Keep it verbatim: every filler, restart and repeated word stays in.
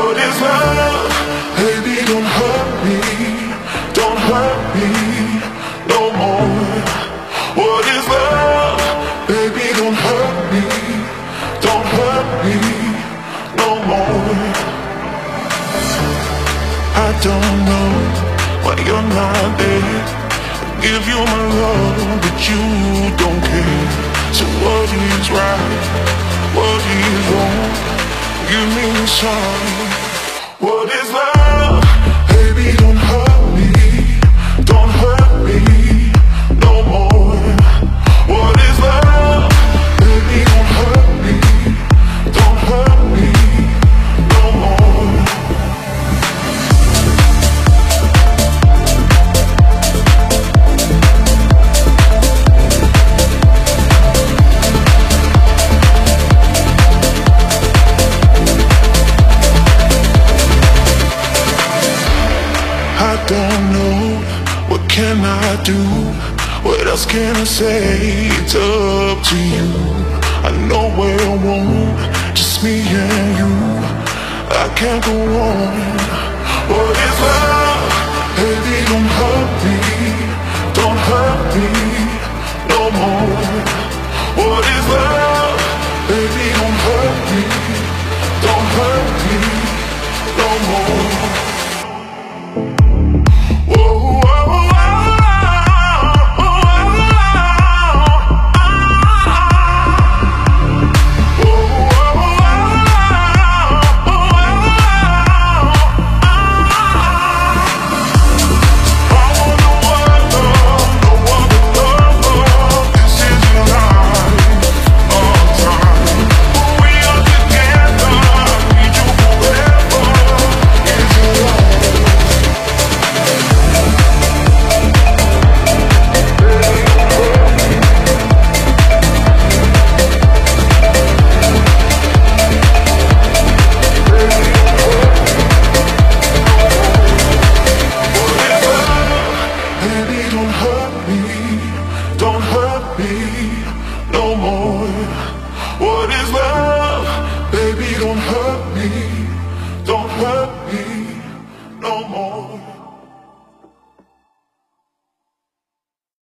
What is love? Baby, don't hurt me, don't hurt me no more. What is love? Baby, don't hurt me, don't hurt me no more. I don't know why you're not there. I give you my love, but you don't care. So what is right? What is wrong? Give me a sign. What is love? Baby, don't hurt me, don't hurt me no more. What is love? Baby, don't hurt me, don't hurt me no more. I don't know, what can I do? What else can I say? It's up to you. I know where I won't, just me and you. I can't go on. What is love? Baby, don't hurt me, don't hurt me no more.